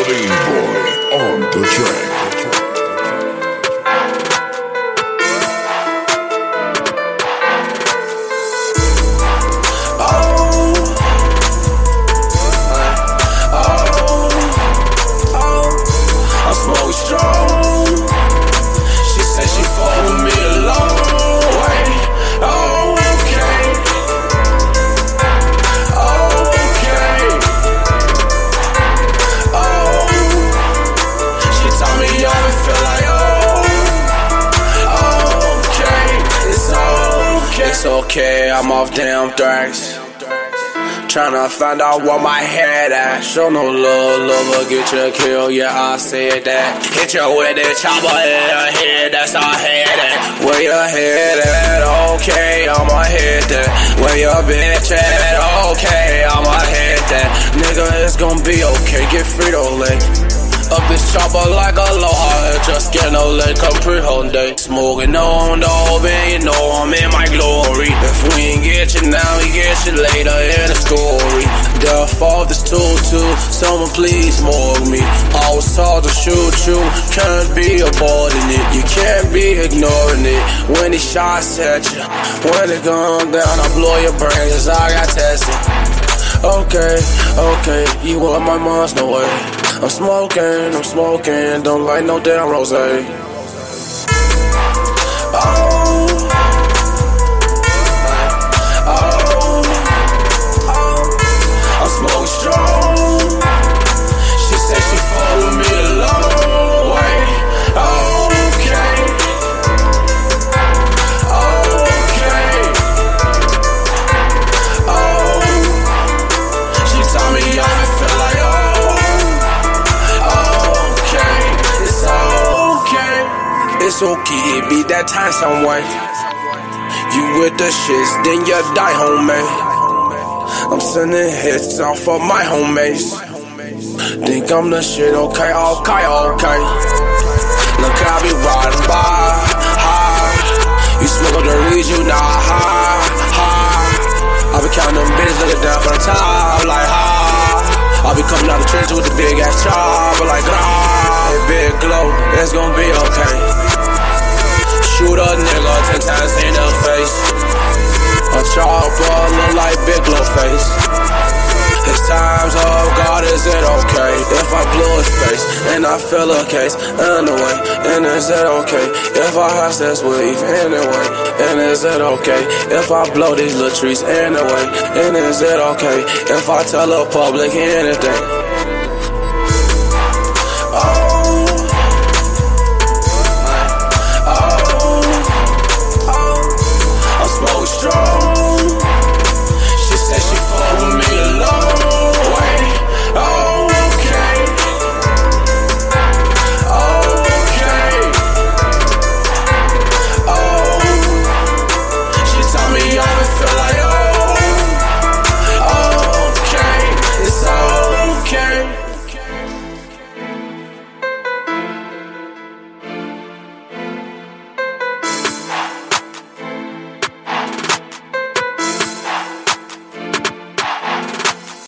D-Boy on the track. Okay, I'm off damn thrax. Tryna find out where my head at. Show no love, lover, get your kill, yeah, I said that. Hit you with that chopper in your head, that's our head at. Where your head at? Okay, I'ma hit that. Where your bitch at? Okay, I'ma hit that. Nigga, it's gon' be okay, get Frito-Lay. Up this chopper like aloha, just get no leg, come pre-Hyundai. Smoking on the open, you know I'm in my glory. If we ain't get you now, we get you later in the story. Death of this 2-2, someone please morgue me. I was taught to shoot you, can't be avoiding it. You can't be ignoring it. When these shots at you, when it gone down, I blow your brains as I got tested. Okay, you want my mom's no way. I'm smoking, don't like no damn rosé. I'm smoking strong. She said she follow me a long way. Okay. She told me I feel like it's okay, it be that time somewhere. You with the shits, then you die, homie. I'm sending hits off of my homies. Think I'm the shit, okay. Look, I be riding by, high. You smoke up the reeds, you not high. I be counting them bitches, looking down from the top, like I be coming out the trench with the big ass chopper, like hey, big glow, it's gon' be okay. Shoot a nigga 10 times in the face. A chopper look like big glow face. His time's up, God, is it okay if I blow his face and I feel a case anyway? And is it okay if I have sex with anyway? And is it okay if I blow these little trees anyway? And is it okay if I tell the public anything?